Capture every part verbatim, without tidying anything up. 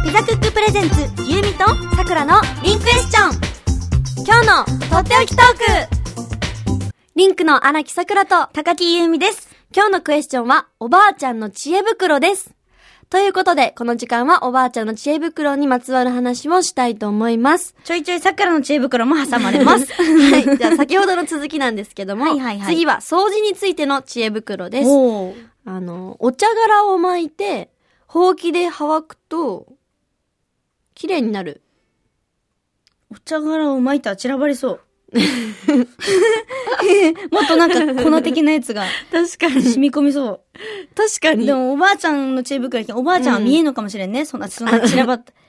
ピザクックプレゼンツゆうみとさくらのリンクエスチョン。今日のとっておきトーク、リンクの荒木さくらと高木ゆうみです。今日のクエスチョンはおばあちゃんの知恵袋です。ということでこの時間はおばあちゃんの知恵袋にまつわる話をしたいと思います。 ちょいちょいさくらの知恵袋も挟まれますはい、じゃあ先ほどの続きなんですけどもはいはいはい、 次は掃除についての知恵袋です。 おあのお茶殻を巻いてほうきで乾くと綺麗になる。 お茶殻を巻いたら散らばりそうもっとなんか粉的なやつが確かに染み込みそう。 確かに。 でもおばあちゃんの知恵袋やおばあちゃんは見えんのかもしれんね、うん、そんなそんな散らばった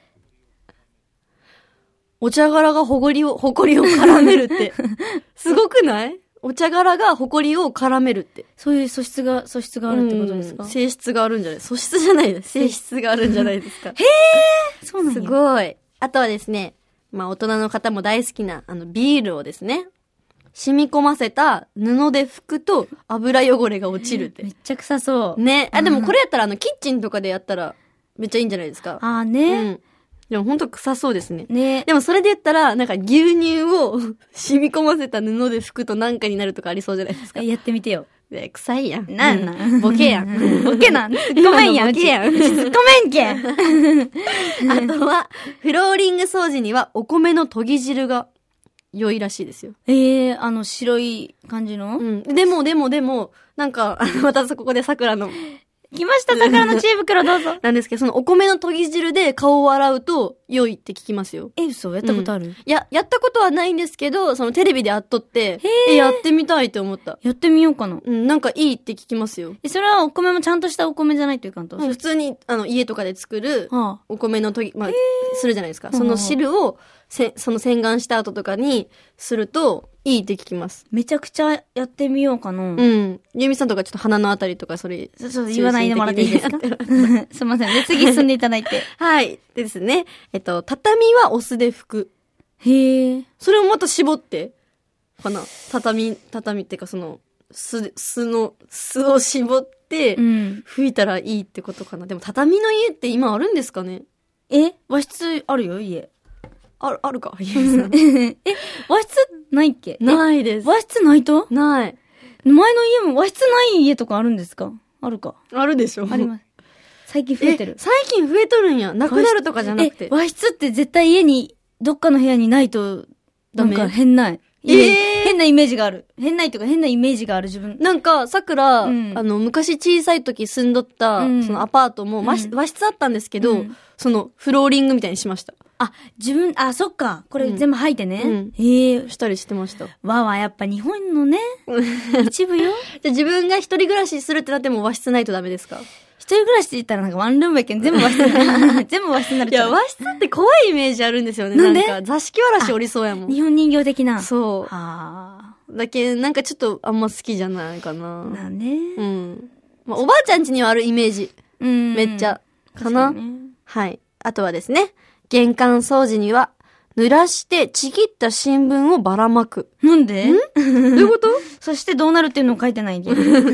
お茶殻がほこりをほこりを絡めるってすごくない？お茶殻がほこりを絡めるって、 そういう素質が素質があるってことですか？ 性質があるんじゃない？素質じゃないです。性質があるんじゃないですか。へー、そうなんや。 すごい。あとはですね、まあ大人の方も大好きなあのビールをですね、染み込ませた布で拭くと油汚れが落ちるって。 めっちゃ臭そう。 ね。あ、でもこれやったらあのキッチンとかでやったらめっちゃいいんじゃないですか。 あーね。 うん。でもほんと臭そうですね。 ね。 でもそれで言ったら、なんか牛乳を染み込ませた布で拭くとなんかになるとかありそうじゃないですか。 やってみてよ。 で、臭いやん。 なんなん、 ボケやん。 ボケなん。ごめんやん。 ボケやん。 ごめんけ。あとは、フローリング掃除にはお米の研ぎ汁が良いらしいですよ。 ええー、あの白い感じの、 うん。でもでもでも、なんか、またそこで桜の。 来ました、桜の知恵袋どうぞ。 なんですけど、そのお米の研ぎ汁で顔を洗うと良いって聞きますよ。 え、嘘？やったことある？うん、 いや、やったことはないんですけど、そのテレビであっとって、え、やってみたいって思った。 やってみようかな。 うん、なんかいいって聞きますよ。 え、それはお米もちゃんとしたお米じゃないといかんと？ うん、普通に、あの、家とかで作る、お米の研ぎ、まあ、するじゃないですか。その汁を、せ、その洗顔した後とかにすると、いいって聞きます。 めちゃくちゃやってみようかな。 うん。ゆみさんとかちょっと鼻のあたりとかそれ、 そうそう、言わないでもらっていいですか？すいません。で、次進んでいただいて。 はい。ですね。えっと、畳はお酢で拭く。 へえ。 それをまた絞って、かな。畳、畳っていうかその、酢、酢の、酢を絞って、拭いたらいいってことかな。でも畳の家って今あるんですかね？ え？和室あるよ、家。 ある、あるか。え、 和室ないっけ？ ないです。 和室ないと？ ない。 前の家も和室ない家とかあるんですか？あるか。 あるでしょ？ あります。最近増えてる。 最近増えとるんや。なくなるとかじゃなくて。 和室って絶対家に、どっかの部屋にないと、なんか変ない。 えー、 変なイメージがある。変ないとか変なイメージがある自分。 なんか、桜、うん、あの、昔小さい時住んどった、うん、そのアパートも、うん、和室あったんですけど、うん、その、フローリングみたいにしました。 あ、自分、あ、そっか。これ全部履いてね。うん、 ええー。したりしてました。 わわ、やっぱ日本のね、一部よ。 じゃ自分が一人暮らしするってなっても和室ないとダメですか？ 一人暮らしって言ったらなんかワンルームやけん全部和室全部和室になる。 いや、和室って怖いイメージあるんですよね。なんで？なんか座敷わらしおりそうやもん。 日本人形的な。 そう。はあ。だけなんかちょっとあんま好きじゃないかな。 なね。 うん。まあ、おばあちゃん家にはあるイメージ。うん。めっちゃ。かな。ね、はい。あとはですね。玄関掃除には、濡らしてちぎった新聞をばらまく。 なんで？ んどういうこと？ そしてどうなるっていうのを書いてないんで。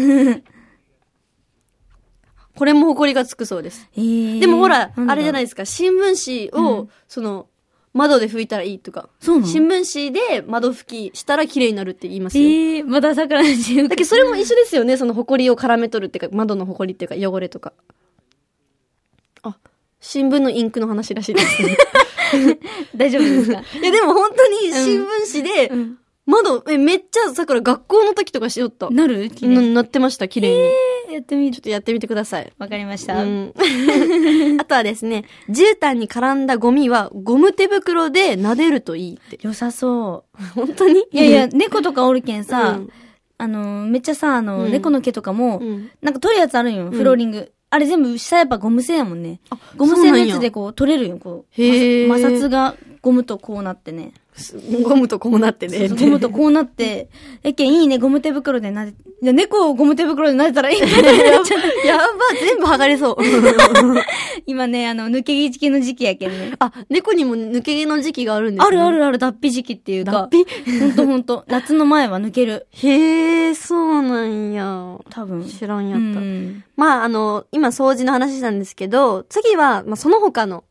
これも埃がつくそうです。 えー、 でもほら、あれじゃないですか。新聞紙を、うん、その、窓で拭いたらいいとか。 そうなの？ 新聞紙で窓拭きしたら綺麗になるって言いますよ。 ええー、まだ桜の自由。 だけどそれも一緒ですよね。その埃を絡め取るっていうか、窓の埃っていうか、汚れとか。あ。新聞のインクの話らしいですね。 大丈夫ですか？ いやでも本当に新聞紙で、うん、窓、え、めっちゃ、さくら学校の時とかしよった。 なる？ な、なってました、綺麗に。 えー、やってみる。 ちょっとやってみてください。 わかりました。うん、 あとはですね、絨毯に絡んだゴミはゴム手袋で撫でるといいって。 良さそう。 本当に？ いやいや、猫とかおるけんさ、うん、あの、めっちゃさ、あの、うん、猫の毛とかも、うん、なんか取るやつあるんよ、フローリング。あれ全部下やっぱゴム製やもんね。あ、ゴム製のやつでこう取れるよ、こう。へー。摩擦がゴムとこうなってね。 ゴムとこうなってね。 ゴムとこうなって。えけんいいね、ゴム手袋でなで、いや、猫をゴム手袋でなでたらいい。やば、 全部剥がれそう。 今ね、あの、抜け毛期の時期やけんね。 あ、猫にも抜け毛の時期があるんですね。 あるあるある、脱皮時期っていうか。 脱皮？ ほんとほんと。夏の前は抜ける。 へー、そうなんや。 多分。 知らんやった。まあ、あの、今掃除の話なんですけど、次は、まあ、その他の、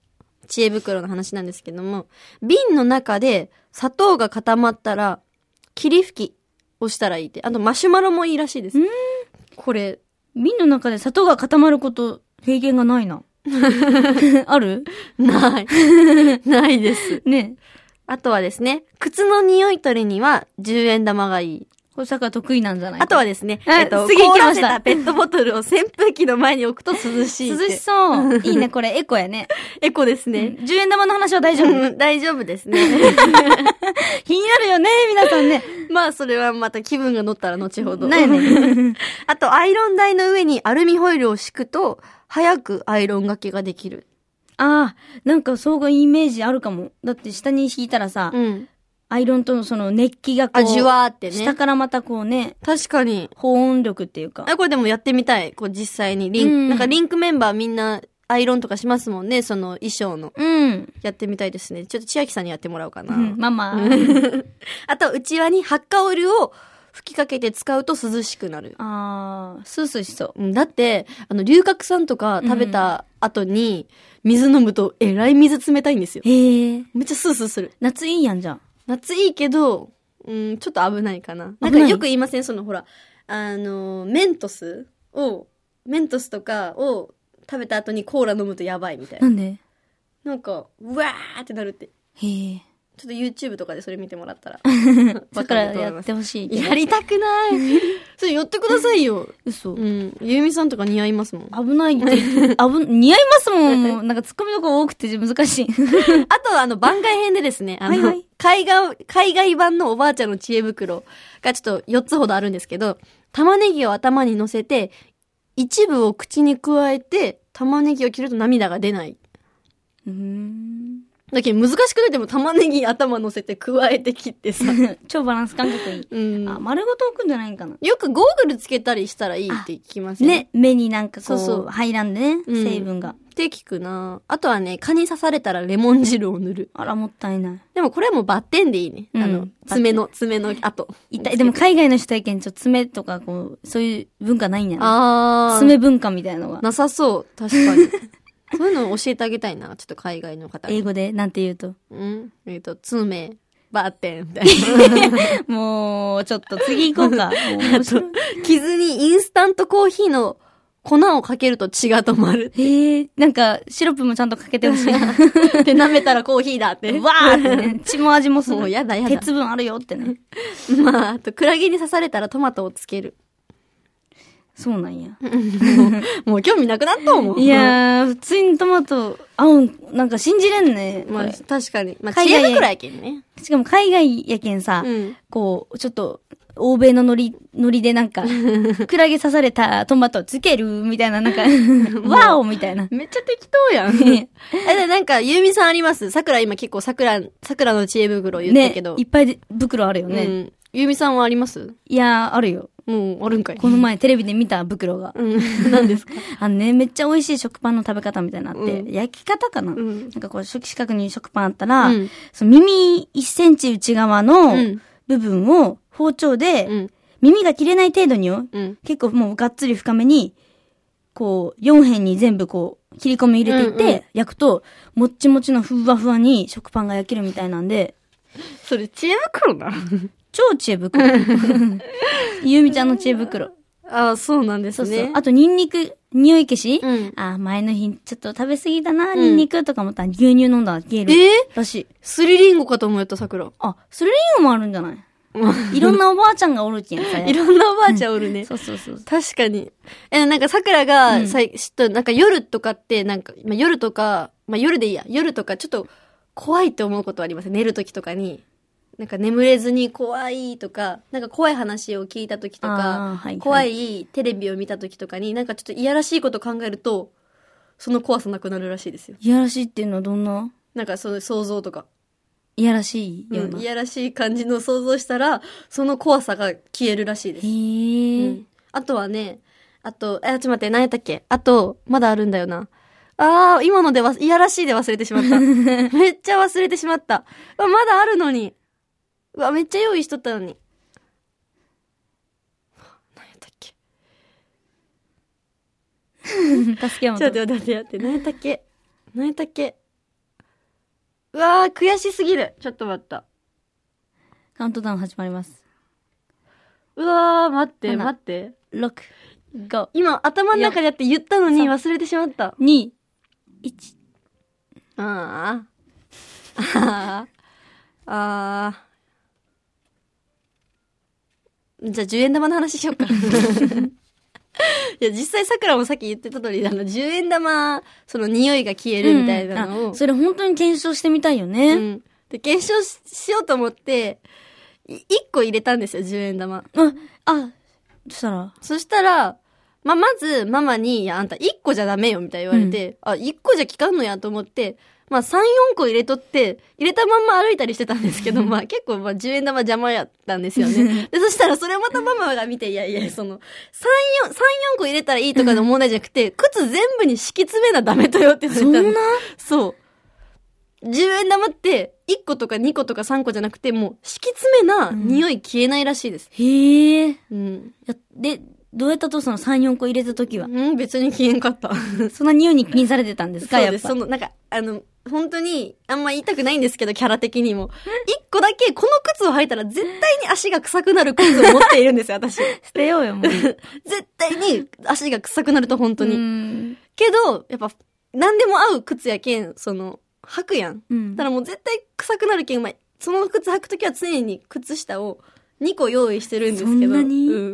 知恵袋の話なんですけども、瓶の中で砂糖が固まったら、霧吹きをしたらいいって。あとマシュマロもいいらしいです。これ。 瓶の中で砂糖が固まること、経験がないな。ある？ ない。ないです。 ね。 あとはですね、靴の匂い取りにはじゅうえん玉がいい。 これさくら得意なんじゃないか。 あとはですね、 えっと、 次行きました。 凍らせたペットボトルを扇風機の前に置くと涼しいって。 涼しそう。いいね、これエコやね。 エコですね。 うん、じゅうえん玉の話は大丈夫、 うん、大丈夫ですね。 気になるよね、皆さんね。 まあ、それはまた気分が乗ったら後ほど。 ないね。 あと、アイロン台の上にアルミホイルを敷くと、早くアイロンがけができる。 ああ、なんかそうがイメージあるかも。だって下に引いたらさ、うん、アイロンとのその熱気がこう、 あ、じわーってね。 下からまたこうね。 確かに。 保温力っていうか。 あ、これでもやってみたい。こう実際に。リンク、うん、なんかリンクメンバーみんなアイロンとかしますもんね。その衣装の。 うん。 やってみたいですね。ちょっと千秋さんにやってもらおうかな。 うん、ママ。 あと、内輪にハッカオイルを吹きかけて使うと涼しくなる。 あー、スースーしそう。 うん、だって、あの、龍角散とか食べた後に、水飲むと、えらい水冷たいんですよ。 へー。 めっちゃスースーする。 夏いいやんじゃん。 夏いいけど、うん、ちょっと危ないかな。なんかよく言いません？そのほら、あの、メントスを、メントスとかを食べた後にコーラ飲むとやばいみたいな。 なんで？ なんか、うわーってなるって。 へー。 ちょっと YouTube とかでそれ見てもらったら。 だからやってほしい。 やりたくない。それやってくださいよ。 嘘。 うん。ゆうみさんとか似合いますもん。 危ないって。危、似合いますもん。もうなんか突っ込みどころ多くて難しい。 あとあの番外編でですね、あの、はいはい、海外、海外版のおばあちゃんの知恵袋がちょっとよっつほどあるんですけど、玉ねぎを頭に乗せて、一部を口に加えて、玉ねぎを切ると涙が出ない。 うーん。 だけど難しくない？でも玉ねぎ頭乗せて加えて切ってさ。 超バランス感覚いい。うん。あ、丸ごと置くんじゃないんかな。 よくゴーグルつけたりしたらいいって聞きますね。 ね。目になんかこう、そうそう入らんでね、うん、成分が。 って聞くな。あとはね、蚊に刺されたらレモン汁を塗る。 あら、もったいない。 でもこれはもうバッテンでいいね。うん、あの、爪の、爪の跡。 痛い。でも海外の人やけん、ちょっと爪とかこう、そういう文化ないんやな。 ああ。 爪文化みたいなのが。 なさそう。確かに。そういうのを教えてあげたいな。ちょっと海外の方に。 英語でなんて言うと。 うん。えっと、爪、バッテンみたいな。 もう、ちょっと次行こうか。 あと、傷にインスタントコーヒーの粉をかけると血が止まる。 へえ、なんか、シロップもちゃんとかけてほしい。 で、舐めたらコーヒーだって。 わーってね。血も味もする。 もうやだやだ。 鉄分あるよってね。 まあ、あと、クラゲに刺されたらトマトをつける。 そうなんや。 もう、もう興味なくなったもん。 いやー、普通にトマト、合うん、なんか信じれんね。 まあ、確かに。まあ、知恵袋やけんね。 しかも海外やけんさ、うん、こう、ちょっと、欧米のノリ、ノリでなんか、クラゲ刺されたトマトつけるみたいな、なんか、ワオみたいな。 めっちゃ適当やん。え、なんか、ゆうみさんあります？桜今結構桜、桜の知恵袋言ったけど。 ね、いっぱい袋あるよね。うん。 ゆうみさんはあります？ いやー、あるよ。 もう、あるんかい。 この前テレビで見た袋が。 うん。何ですか？ あのね、めっちゃ美味しい食パンの食べ方みたいなのあって、うん、焼き方かな、うん、なんかこう、四角に食パンあったら、うん、その耳いっセンチ内側の部分を包丁で、うん、耳が切れない程度によ、うん、結構もうがっつり深めに、こう、よん辺に全部こう、切り込み入れていって、うんうん、焼くと、もっちもちのふわふわに食パンが焼けるみたいなんで。 それ、知恵袋な。 超知恵袋。ゆうみちゃんの知恵袋。 ああ、そうなんですね。そうそう。 あと、ニンニク、匂い消し、うん、ああ、前の日、ちょっと食べ過ぎたな、うん、ニンニクとか思ったら牛乳飲んだら消える。 えー、 らしい。 スリリンゴかと思うと、桜。 あ、スリリンゴもあるんじゃないいろんなおばあちゃんがおるけんさ。 いろんなおばあちゃんおるね。 そうそうそう。 確かに。え、なんか桜が、さい、知った、なんか夜とかって、なんか、まあ、夜とか、まあ、夜でいいや。夜とかちょっと怖いって思うことあります寝るときとかに。なんか眠れずに怖いとか、なんか怖い話を聞いたときとか、はいはい、怖いテレビを見たときとかに、なんかちょっといやらしいこと考えると、その怖さなくなるらしいですよ。 いやらしいっていうのはどんな？ なんかその想像とか。 いやらしいような、 うん、いやらしい感じの想像したら、その怖さが消えるらしいです。 へー。 うん、あとはね、あと、え、ちょっと待って、何やったっけ？あと、まだあるんだよな。あー、今のでわ、いやらしいで忘れてしまった。めっちゃ忘れてしまった。まだあるのに。うわ、めっちゃ用意しとったのに。何やったっけ助けようと。 ちょっと待って待って待って。何やったっけ何やったっけうわー、悔しすぎる。ちょっと待った。 カウントダウン始まります。 うわー、待って、 なな待って。 ろく、ご、 今、頭の中でやって言ったのに忘れてしまった。 に、いち。 ああ。ああ。ああ。じゃあ、じゅうえん玉の話しようか。いや、実際桜もさっき言ってた通り、あの、じゅうえん玉、その匂いが消えるみたいなのを。 うん、それ本当に検証してみたいよね。 うん。で、検証 し, しようと思って、いっこ入れたんですよ、じゅうえん玉。 あ、あ、そしたらそしたら、まあ、まず、ママに、いや、あんたいっこじゃダメよ、みたいに言われて、うん、あ、いっこじゃ効かんのやと思って、まあ、さん、よんこ入れとって、入れたまんま歩いたりしてたんですけど、まあ、結構、まあ、じゅうえん玉邪魔やったんですよね。で、そしたら、それをまたママが見て、いやいや、その、さん、よん、さん、よんこ入れたらいいとかの問題じゃなくて、靴全部に敷き詰めなダメとよって言ってたの。 そんな？ そう。じゅうえん玉って、いっことかにことかさんこじゃなくて、もう、敷き詰めな匂い消えないらしいです。 うん、へえ。 うん。 や、で、どうやったとそのさん、よんこ入れたときは。 うん、別に消えんかった。 そんな匂いに気にされてたんですか？ そうです。その、なんか、あの、本当に、あんま言いたくないんですけど、キャラ的にも。一個だけ、この靴を履いたら絶対に足が臭くなる靴を持っているんですよ、私。 捨てようよ、もう。絶対に足が臭くなると、本当に。けど、やっぱ、何でも合う靴やけん、その、履くやん。うん、だからもう絶対臭くなるけん、まあ、その靴履くときは常に靴下をにこ用意してるんですけど。そんなに？ うん。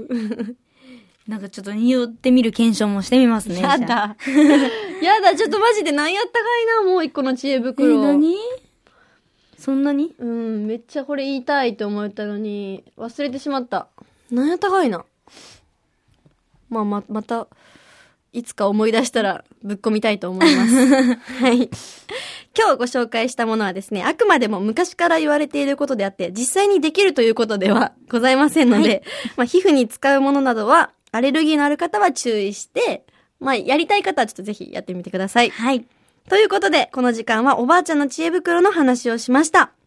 なんかちょっと匂ってみる検証もしてみますね。 やだ。やだ、ちょっとマジで何やったかいな、もう一個の知恵袋。 え、何？そんなに？ うん、めっちゃこれ言いたいと思ったのに、忘れてしまった。何やったかいな。まあ、ま、また、いつか思い出したらぶっ込みたいと思います。はい。今日ご紹介したものはですね、あくまでも昔から言われていることであって、実際にできるということではございませんので、はい、まあ、皮膚に使うものなどは、アレルギーのある方は注意して、まあ、やりたい方はちょっとぜひやってみてください。 はい。 ということで、この時間はおばあちゃんの知恵袋の話をしました。